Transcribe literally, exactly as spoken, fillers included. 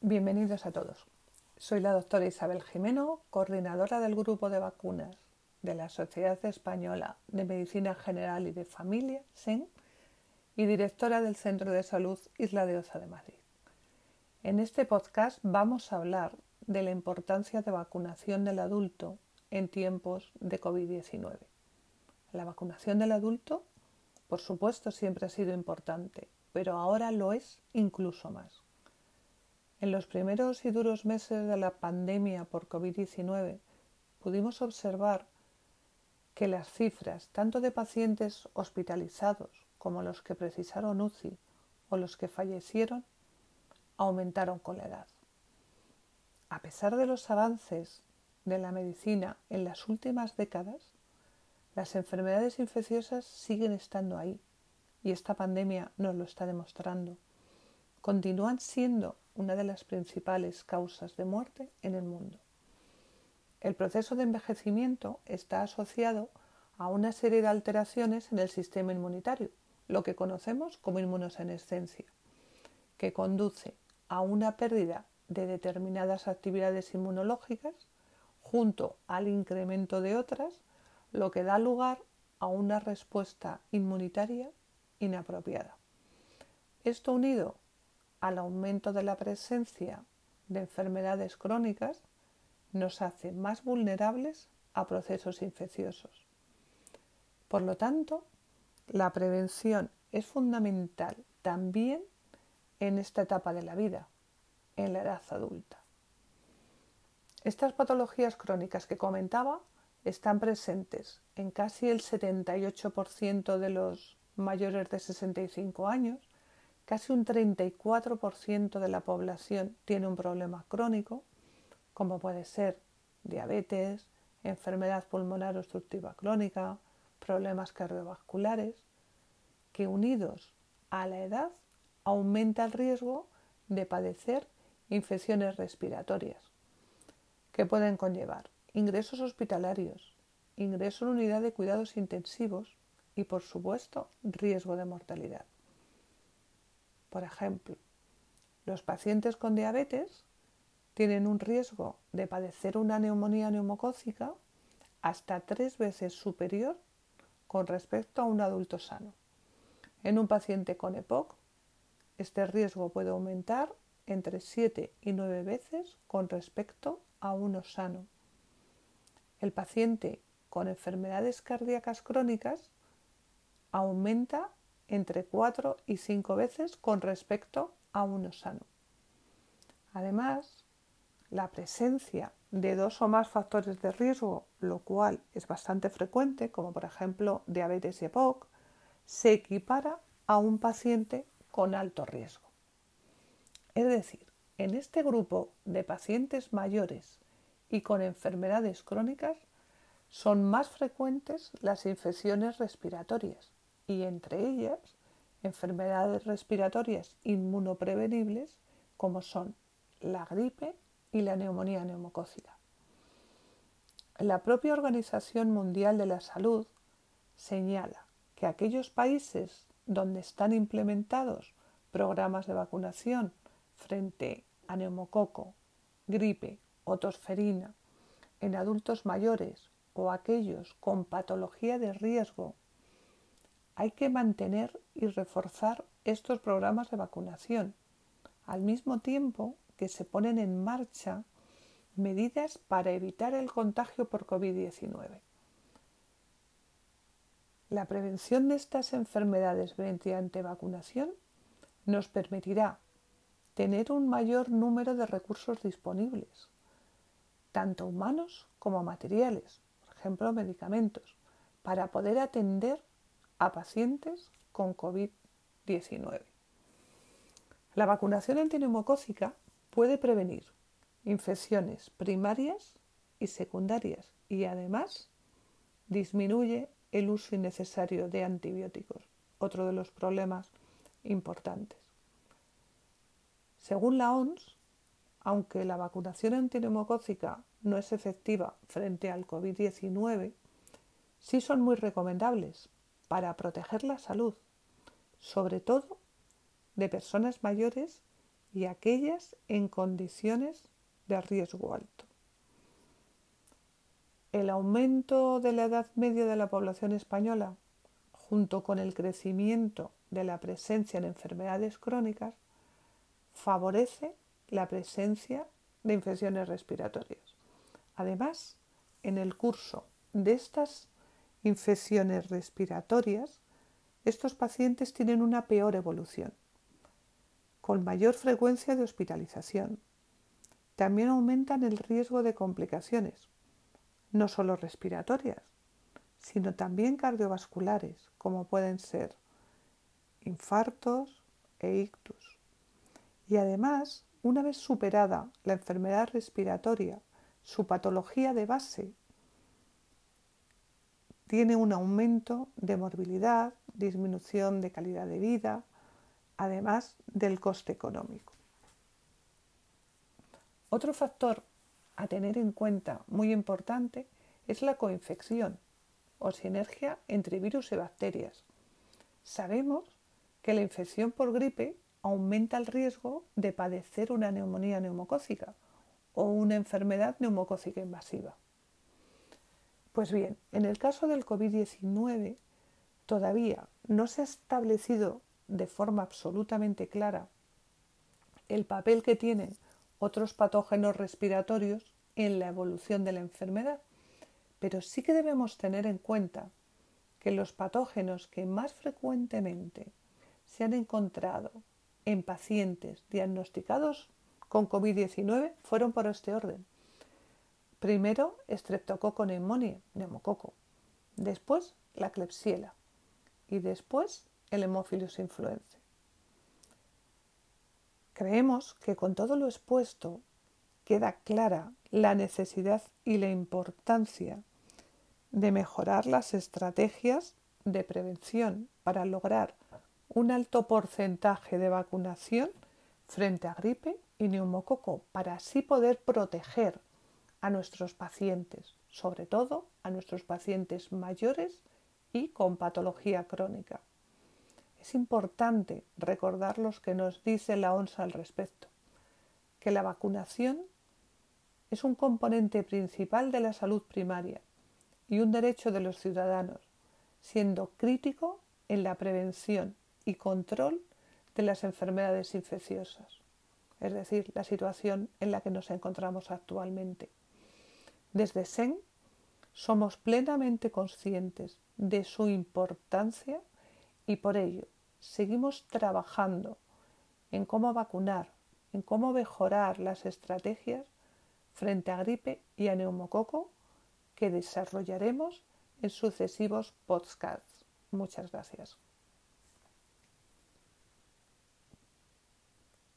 Bienvenidos a todos. Soy la doctora Isabel Jimeno, coordinadora del grupo de vacunas de la Sociedad Española de Medicina General y de Familia, S E M, y directora del Centro de Salud Isla de Oza de Madrid. En este podcast vamos a hablar de la importancia de vacunación del adulto en tiempos de covid diecinueve. La vacunación del adulto, por supuesto, siempre ha sido importante, pero ahora lo es incluso más. En los primeros y duros meses de la pandemia por covid diecinueve pudimos observar que las cifras tanto de pacientes hospitalizados como los que precisaron U C I o los que fallecieron aumentaron con la edad. A pesar de los avances de la medicina en las últimas décadas, las enfermedades infecciosas siguen estando ahí y esta pandemia nos lo está demostrando. Continúan siendo una de las principales causas de muerte en el mundo. El proceso de envejecimiento está asociado a una serie de alteraciones en el sistema inmunitario, lo que conocemos como inmunosenescencia, que conduce a una pérdida de determinadas actividades inmunológicas junto al incremento de otras, lo que da lugar a una respuesta inmunitaria inapropiada. Esto unido al aumento de la presencia de enfermedades crónicas nos hace más vulnerables a procesos infecciosos. Por lo tanto, la prevención es fundamental también en esta etapa de la vida, en la edad adulta. Estas patologías crónicas que comentaba están presentes en casi el setenta y ocho por ciento de los mayores de sesenta y cinco años. Casi un treinta y cuatro por ciento de la población tiene un problema crónico, como puede ser diabetes, enfermedad pulmonar obstructiva crónica, problemas cardiovasculares, que unidos a la edad aumenta el riesgo de padecer infecciones respiratorias, que pueden conllevar ingresos hospitalarios, ingreso en unidad de cuidados intensivos y, por supuesto, riesgo de mortalidad. Por ejemplo, los pacientes con diabetes tienen un riesgo de padecer una neumonía neumocócica hasta tres veces superior con respecto a un adulto sano. En un paciente con E P O C, este riesgo puede aumentar entre siete y nueve veces con respecto a uno sano. El paciente con enfermedades cardíacas crónicas aumenta entre cuatro y cinco veces con respecto a uno sano. Además, la presencia de dos o más factores de riesgo, lo cual es bastante frecuente, como por ejemplo diabetes y E P O C, se equipara a un paciente con alto riesgo. Es decir, en este grupo de pacientes mayores y con enfermedades crónicas son más frecuentes las infecciones respiratorias, y entre ellas enfermedades respiratorias inmunoprevenibles como son la gripe y la neumonía neumocócica. La propia Organización Mundial de la Salud señala que aquellos países donde están implementados programas de vacunación frente a neumococo, gripe o tosferina en adultos mayores o aquellos con patología de riesgo, hay que mantener y reforzar estos programas de vacunación, al mismo tiempo que se ponen en marcha medidas para evitar el contagio por covid diecinueve. La prevención de estas enfermedades mediante vacunación nos permitirá tener un mayor número de recursos disponibles, tanto humanos como materiales, por ejemplo medicamentos, para poder atender a pacientes con covid diecinueve. La vacunación antineumocócica puede prevenir infecciones primarias y secundarias y además disminuye el uso innecesario de antibióticos, otro de los problemas importantes. Según la O M S, aunque la vacunación antineumocócica no es efectiva frente al covid diecinueve, sí son muy recomendables para proteger la salud, sobre todo de personas mayores y aquellas en condiciones de riesgo alto. El aumento de la edad media de la población española, junto con el crecimiento de la presencia en enfermedades crónicas, favorece la presencia de infecciones respiratorias. Además, en el curso de estas infecciones respiratorias, estos pacientes tienen una peor evolución, con mayor frecuencia de hospitalización. También aumentan el riesgo de complicaciones, no solo respiratorias, sino también cardiovasculares, como pueden ser infartos e ictus. Y además, una vez superada la enfermedad respiratoria, su patología de base tiene un aumento de morbilidad, disminución de calidad de vida, además del coste económico. Otro factor a tener en cuenta muy importante es la coinfección o sinergia entre virus y bacterias. Sabemos que la infección por gripe aumenta el riesgo de padecer una neumonía neumocócica o una enfermedad neumocócica invasiva. Pues bien, en el caso del COVID diecinueve todavía no se ha establecido de forma absolutamente clara el papel que tienen otros patógenos respiratorios en la evolución de la enfermedad, pero sí que debemos tener en cuenta que los patógenos que más frecuentemente se han encontrado en pacientes diagnosticados con COVID diecinueve fueron por este orden. Primero, Streptococcus pneumoniae, neumococo, después la Klebsiella y después el Haemophilus influenzae. Creemos que con todo lo expuesto queda clara la necesidad y la importancia de mejorar las estrategias de prevención para lograr un alto porcentaje de vacunación frente a gripe y neumococo, para así poder proteger a nuestros pacientes, sobre todo a nuestros pacientes mayores y con patología crónica. Es importante recordar lo que nos dice la O M S al respecto, que la vacunación es un componente principal de la salud primaria y un derecho de los ciudadanos, siendo crítico en la prevención y control de las enfermedades infecciosas, es decir, la situación en la que nos encontramos actualmente. Desde S E N somos plenamente conscientes de su importancia y por ello seguimos trabajando en cómo vacunar, en cómo mejorar las estrategias frente a gripe y a neumococo que desarrollaremos en sucesivos podcasts. Muchas gracias.